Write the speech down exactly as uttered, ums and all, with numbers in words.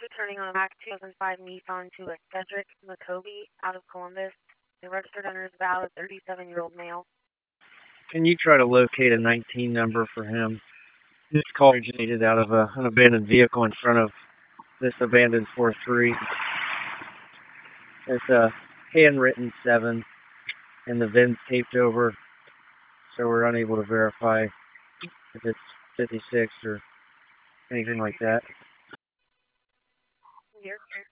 Returning on a Mac two thousand five Nissan to a Cedric McCovey out of Columbus. The registered owner is about a thirty-seven-year-old male. Can you try to locate a nineteen number for him? This call originated out of a, an abandoned vehicle in front of this abandoned four three. It's a handwritten seven, and the V I N's taped over, so we're unable to verify if it's fifty-six or anything like that. Here.